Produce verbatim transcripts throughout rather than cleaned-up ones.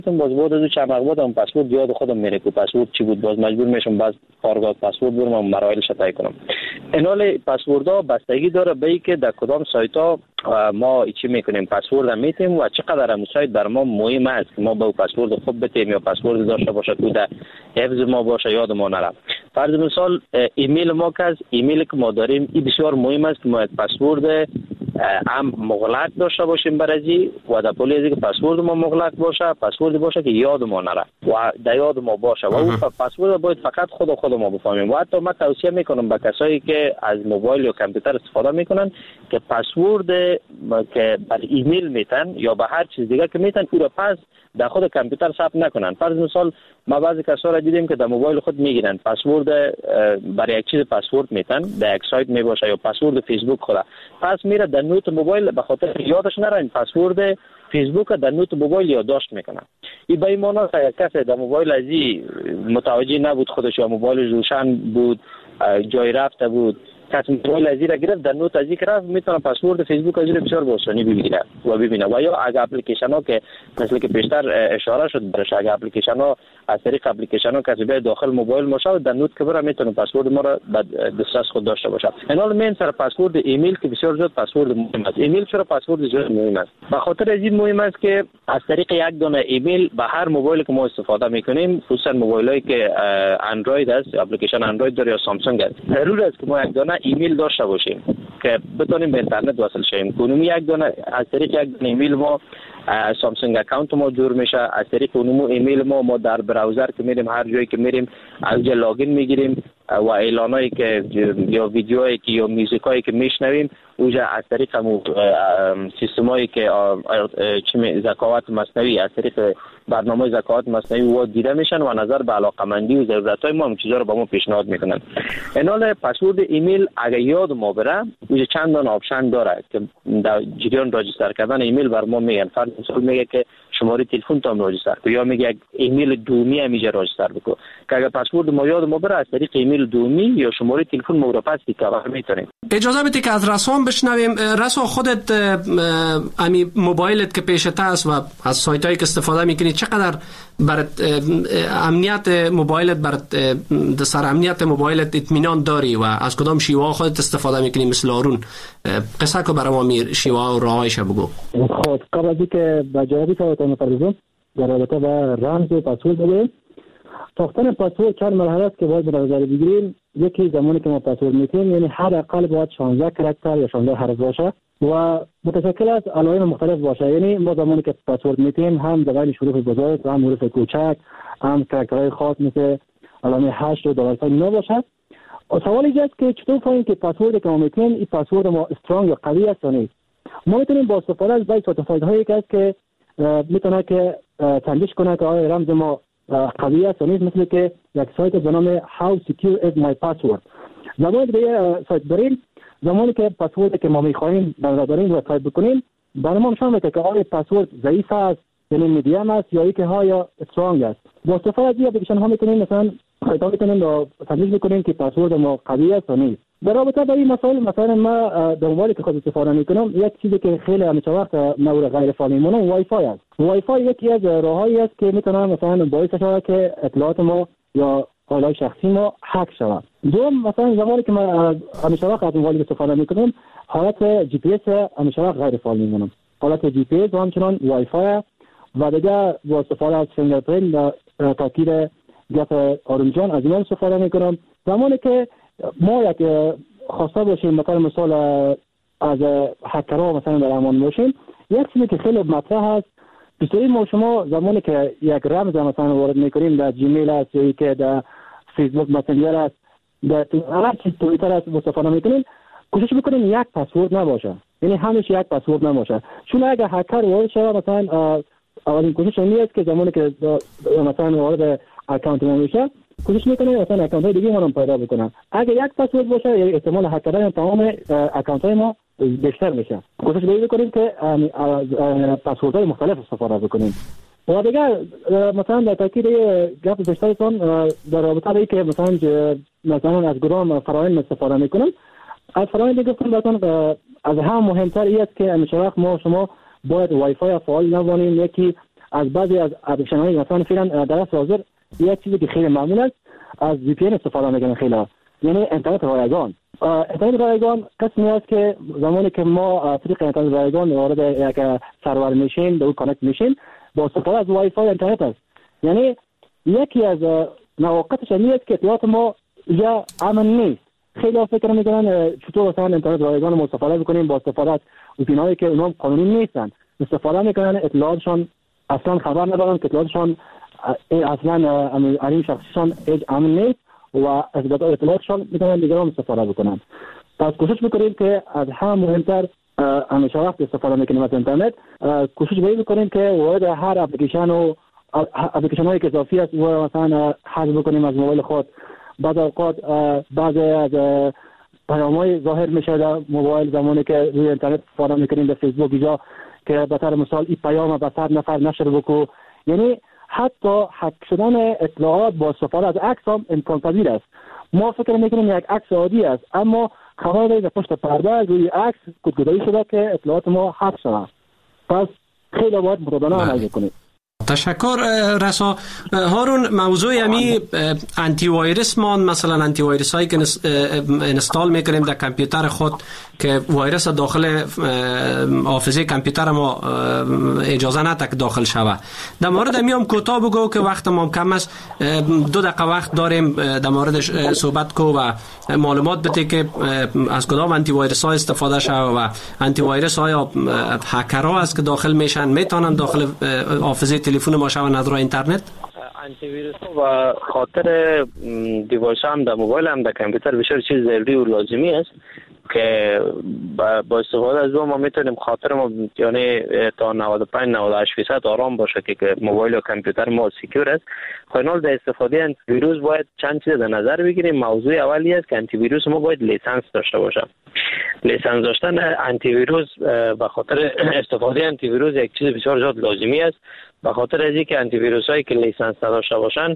باز بود از چند وقت بعدم پسورد یاد خودم میره که پسورد چی بود، باز مجبور میشم باز کارگاه پسورد برم و مراحلش طی کنم. اینال پسوردها بستگی داره به اینکه در کدام سایت ها ما چی میکنیم، پسورد میتیم و چقدر هم سایت بر ما مهم است که ما با پسورد خوب بتیم یا پسورد داشته باشه که در حفظ ما باشه، یاد ما نره. فرض مثال ایمیل ما که از ایمیل که ما داریم این بسیار مهم است که ما پسورد هم مغلق داشته باشیم برای و در پولی که پسورد ما مغلق باشه، پسورد باشه که یاد ما نره و در یاد ما باشه و اون پسورد باید فقط خود خود ما بفهمیم. و حتی من توصیه میکنم به کسایی که از موبایل یا کامپیوتر استفاده میکنن که پسورد که بر ایمیل میتن یا به هر چیز دیگه که میتن او را پس در خود کامپیوتر ثبت نکنن. فرض مثال ما بعضی کسا را دیدیم که در موبایل خود میگیرن پسورد برای یک چیز پسورد میتن، در یک سایت میباشه یا پسورد فیسبوک خود پس میره در نوت موبایل به خاطر یادش نره این پسورد فیسبوک در نوت موبایل یادداشت میکنه. این به این معنی که کسی در موبایل ازی متوجه نبود خودش یا موبایل روشن بود جای رفته بود کسی موبایل ازی را گرفت در نوت ازی که رفت میتونه پسورد فیسبوک ازی را بسیار بآسانی بگیره و ببینه. و یا اگه اپلیکیشن ها که مثل که بیشتر اشاره شد برش، اگه اپلیکیشن ها از طریق اپلیکیشن ها کسی به داخل موبایل ماشه در نوت که بره میتونه پسورد ما را در دسترس خود داشته باشه. اینال من سر پسورد ایمیل که بسیار زیاد پسورد مهم است. ایمیل چرا پسورد زیاد مهم است؟ به خاطر از این مهم است که از طریق یک دانه ایمیل به هر موبایلی که ما استفاده میکنیم، خصوصا موبایلایی که اندروید است، اپلیکیشن اندروید داره یا سامسونگ است، ضرور است که ما یک دانه ایمیل داشته باشیم که بتونیم به اینترنت وصل شیم. کنومی یک دانه از طریق یک دانه ایمیل ما سامسونگ اکانت ما جور میشه، از طریق اونمو ایمیل ما ما در براوزر که میریم هر جایی که میریم از جا لاگین میگیریم و اعلانایی که یا ویدیوهایی که یا موزیکایی که میشنویم اوجا از طریق همون سیستمایی که چی ذکاوت مصنوعی از طریق برنامه ذکاوت مصنوعی و دیده میشن و نظر به علاقمندی و ضرورتای ما هم چیزا رو به ما پیشنهاد میکنن. اینال پسورد ایمیل اگه یاد ما بره اوجا چند تا آپشن داره که در جریان راجستر کردن ایمیل بر ما میگن. فرض مثال میگه که شماره تلفن تام راجستر کن یا میگه ایمیل دومی هم میشه راجستر بکن که اگه پسورد ما یاد ما بره از طریق ایمیل دومی یا شماره تلفن ما رو پس دیکاور میتونیم. اجازه بدید که از رسام بشنویم. رسام خودت امی موبایلت که پیشت است و از سایت هایی که استفاده میکنی چقدر برات امنیت موبایلت برات در سر امنیت موبایلت اطمینان داری و از کدام شیوه خودت استفاده میکنی؟ مثل آرون قصه که برای ما میر شیوه و راهایش بگو. خب قبل از اینکه به جوابی سوالتان بپردازم در رابطه با رمز و پسورد بگویم. ساختن پسورد چند مرحله است که باید به نظر بگیریم. یکی زمانی که ما پسورد میتیم یعنی حداقل باید شانزده کاراکتر یا شانزده حرف باشه و متشکل از علائم مختلف باشه. یعنی ما زمانی که پسورد میتیم هم دلایل حروف بزرگ هم حروف کوچک هم کاراکترهای خاص مثل علامه هشت و دلایل اینا باشه. سوال اینجاست که چطور فهمیم که پسوردی که ما میتیم این پسورد ما استرانگ یا قوی است یا نیست. ما میتونیم با استفاده از بعضی سایت هایی که که میتونه که تنجیش کنه که آیا رمز ما قوی است یا نیست، مثل که یک سایت به نام How Secure Is My Password. زمانی به سایت بریم، زمانی که پسوردی که ما میخواهیم برداریم و تایپ بکنیم برام نشون میده که آیا پسورد ضعیف است یعنی میدیم است یا اینکه ها یا استرانگ است. با استفاده از این اپلیکیشن ها میتونیم مثلا سایت ها میتونیم تنجیش بکنیم که پسورد ما قوی است یا نیست. در رابطه با این مسائل مثلا ما در موبایلی که خود استفاده میکنم یک چیزی که خیلی همیشه وقت نور غیر فعال میمونه وای فای است. وای فای یکی از راههایی است که میتونه مثلا باعث شود که اطلاعات ما یا فایل‌های شخصی ما هک شود. دوم مثلا زمانی که ما همیشه وقت از موبایل استفاده میکنم حالت جی پی اس همیشه وقت غیر فعال میمونه. حالت جی پی اس و همچنان وای فای و دیگه با استفاده از فینگرپرینت و تاکید گپ آرون جان از این استفاده میکنم. زمانی که ما یک خواسته باشیم مثلا مثال از هکرها مثلا در امان باشیم، یک چیزی که خیلی مطرح هست بسیاری ما شما زمانی که یک رمز مثلا وارد میکنیم در جیمیل است یا که در فیسبوک مسنجر است در هر چیز توییتر است استفاده میکنیم کوشش بکنیم یک پسورد نباشه، یعنی همیشه یک پسورد نباشه. چون اگر هکر وارد شود مثلا اولین کوشش این است که زمانی که مثلا وارد اکانت ما میشه کوشش میکنه مثلا اکانت های دیگه ما رو پیدا بکنن. اگه یک پسورد باشه یعنی احتمال هک کردن تمام اکانت های ما بیشتر میشه. کوشش بکنیم که پسورد های مختلف استفاده بکنیم. و دیگه مثلا در تاکید گپ بیشترتون در رابطه با اینکه مثلا مثلا از کدام فرآیند استفاده میکنم، از فرآیند دیگه گفتم از هم مهمتر این است که همیشه وقت ما شما باید وای فای فعال نمونیم. یکی از بعضی از اپلیکیشن‌های مثلا فعلا در حاضر یک چیزی که خیلی معمول است از وی پی ان استفاده میکنن خیلی، یعنی اینترنت رایگان. اینترنت رایگان قسمی است که زمانی که ما طریق اینترنت رایگان وارد یک سرور میشیم، به اون کانکت میشیم، با استفاده از وای فای اینترنت است. یعنی یکی از نواقصش این است که اطلاعات ما یا امن نیست. خیلی فکر میکنن چطور مثلا اینترنت رایگان ما استفاده بکنیم با استفاده از ویپینایی که اونها قانونی نیستن، استفاده میکنن، اطلاعاتشان اصلا خبر ندارن که اطلاعاتشان اصلا این شخصیشان هیچ امن نیست و اطلاعاتشان میتونن دیگران استفاده بکنن. پس کوشش میکنیم که از هم مهمتر همیشه وقت استفاده میکنیم از اینترنت کوشش بکنیم که وارد هر اپلیکیشن و اپلیکیشن هایی که اضافی است و مثلا حذف بکنیم از موبایل خود. بعض اوقات بعضی از پیام‌های ظاهر میشه در موبایل زمانی که روی اینترنت استفاده میکنیم در فیسبوک اینجا که به طور مثال این پیام به صد نفر نشر بکو، یعنی حتی حک شدن اطلاعات با استفاده از عکس هم امکان پذیر است. ما فکر میکنیم یک عکس عادی است اما خبر داریم پشت پرده روی عکس کدگدایی شده که اطلاعات ما حذف شده. پس خیلی باید متدانه عمل کنیم. تشکر رسا. هارون، موضوع امی انتی وایرس مان، مثلا انتی وایرس هایی که انستال میکنیم در کامپیوتر خود که وایرس داخل حافظه کامپیوتر ما اجازه نده که داخل شوه. در مورد امی هم کوتاه بگو که وقت ما کم است، دو دقیقه وقت داریم در موردش صحبت کو و معلومات بده که از کدام انتی وایرس ها استفاده شوه و انتی وایرس ها هکرها است که داخل میشن میتونن داخل حافظه تلفن ما شوند از راه اینترنت. انتی ویروس و خاطر دیوایس هم در موبایل هم در کامپیوتر بسیار چیز ضروری و لازمی است که با استفاده از اون ما میتونیم خاطر ما یعنی تا نود و پنج نود و هشت درصد آرام باشه که موبایل و کامپیوتر ما سکیور است. خب در استفاده انتی ویروس باید چند چیز در نظر بگیریم. موضوع اولی است که انتی ویروس ما باید لیسانس داشته باشه. لیسانس داشتن انتی ویروس به خاطر استفاده انتی ویروس یک چیز بسیار زیاد لازمی است. به خاطر از اینکه انتی ویروس هایی که لیسانس نداشته باشن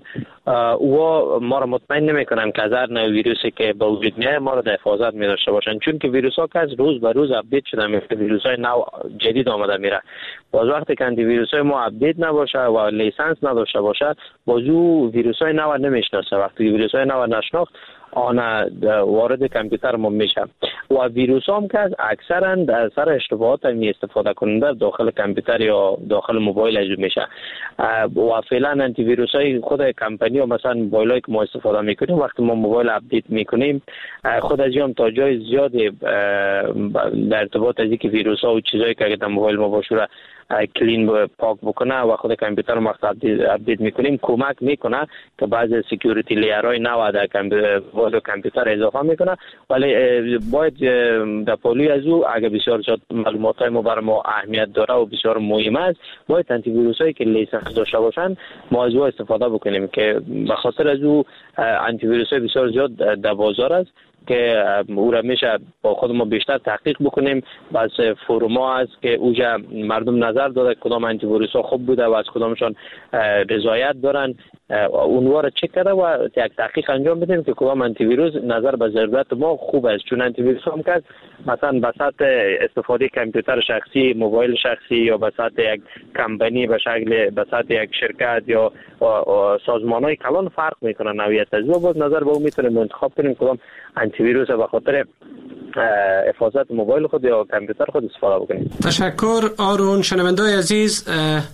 او ما را مطمئن نمیکنن که از هر نوع ویروسی که به وجود میاد ما را در حفاظت می داشته باشن، چون که ویروس ها که از روز به روز اپدیت شده میفته، ویروس های نو جدید آمده میره. باز وقتی که انتی ویروس های ما اپدیت نباشه و لیسانس نداشته باشه باز او ویروس های نو نمیشناسه. وقتی ویروس های نو نشناخت آن وارد کامپیوتر ما میشه و ویروس هم که اکثرا در سر اشتباهات می استفاده کننده داخل کامپیوتر یا داخل موبایل از میشه و فعلا انتی ویروس های خود کمپانی و مثلا موبایل هایی که ما استفاده میکنیم وقتی ما موبایل اپدیت میکنیم خود از هم تا جای زیادی در ارتباط از اینکه ویروس ها و چیزایی که در موبایل ما باشه کلین پاک بکنه و خود کامپیوتر ما اپدیت میکنیم کمک میکنه که بعض سکیوریتی لیرهای نو در کامپیوتر اضافه میکنه. ولی باید در پولی از او اگر بسیار زیاد معلومات های ما برای ما اهمیت داره و بسیار مهم است باید انتی ویروس هایی که لیسانس داشته باشن ما از او استفاده بکنیم که به خاطر از او انتی ویروس های بسیار زیاد در بازار است که او را میشه با خود ما بیشتر تحقیق بکنیم. بس فروم ها هست که اوجا مردم نظر داده کدام انتی ویروس ها خوب بوده و از کدامشان رضایت دارن اونها را چک کرده و یک تحقیق انجام بدیم که کدام انتی ویروس نظر به ضرورت ما خوب است. چون انتی ویروس هم که مثلا به سطح استفاده کامپیوتر شخصی، موبایل شخصی یا به سطح یک کمپانی به شکل به سطح یک شرکت یا سازمان‌های کلان فرق میکنه نوعیت از او. باز نظر به او میتونیم انتخاب کنیم کدام انتی ویروس به خاطر حفاظت موبایل خود یا کامپیوتر خود استفاده بکنیم. تشکر آرون. شنونده‌های عزیز،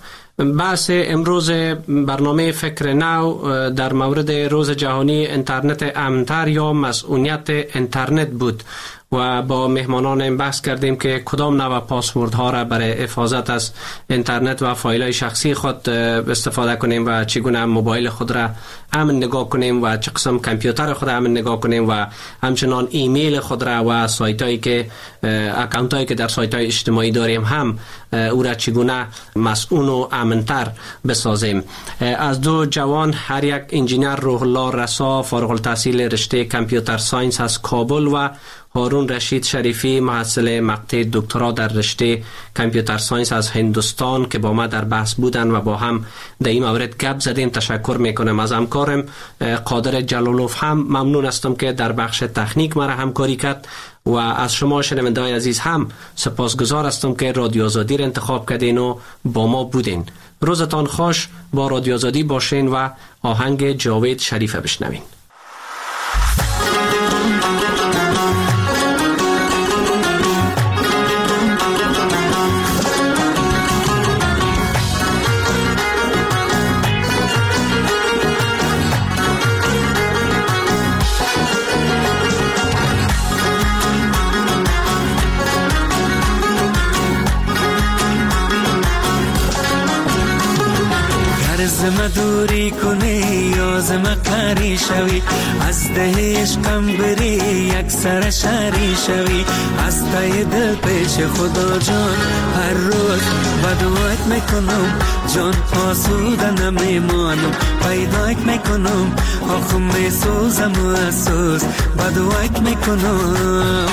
بحث امروز برنامه فکر نو در مورد روز جهانی اینترنت امن‌تر یا مسئولیت اینترنت بود و با مهمانان این بحث کردیم که کدام نوع پاسورد ها را برای حفاظت از اینترنت و فایل های شخصی خود استفاده کنیم و چگونه موبایل خود را امن نگاه کنیم و چه قسم کامپیوتر خود را امن نگاه کنیم و همچنان ایمیل خود را و سایت هایی که اکانت هایی که در سایت های اجتماعی داریم هم او را چگونه مسئول و امنتر بسازیم. از دو جوان، هر یک انجینیر روح الله رسا فارغ التحصیل رشته کامپیوتر ساینس از کابل و هارون رشید شریفی محصل مقطع دکترا در رشته کامپیوتر ساینس از هندوستان که با ما در بحث بودن و با هم در این مورد گپ زدیم تشکر میکنم. از همکارم قادر جلالوف هم ممنون هستم که در بخش تکنیک مرا همکاری کرد و از شما شنونده‌های عزیز هم سپاسگزار هستم که رادیو آزادی را انتخاب کردین و با ما بودین. روزتان خوش. با رادیو آزادی باشین و آهنگ جاوید شریفه بشنوین. زم دوری کنی یا زم قری شوی، از ده عشقم بری یک سر شری شوی، از تای دل پیش خدا جان هر روز بدوات میکنم، جان آسوده نمیمانم، پیدایت میکنم آخو میسوزم و اسوز بدوات میکنم.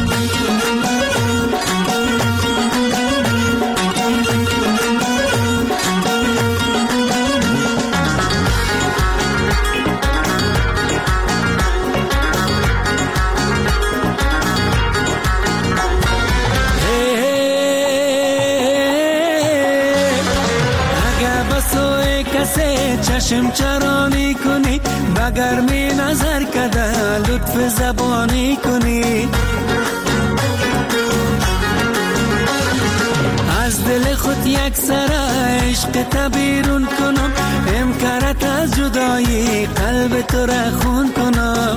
چشم چرانی کنی بگر می نظر کده لطف زبانی کنی، از دل خود یک سر عشق تبیرون کنم، امکارت از جدایی قلب تو را خون کنم.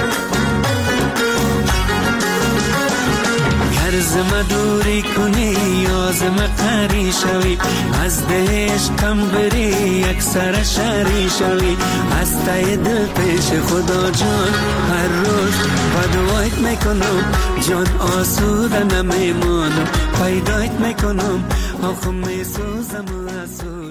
زم دوری کنی یا زم قری شوی، از ده عشقم بری یک سر شری شوی، از تای دل پیش خدا جان هر روز بدوایت میکنم، جان آسوده نمیمانم، پیدایت میکنم آخو میسوزم و اسوز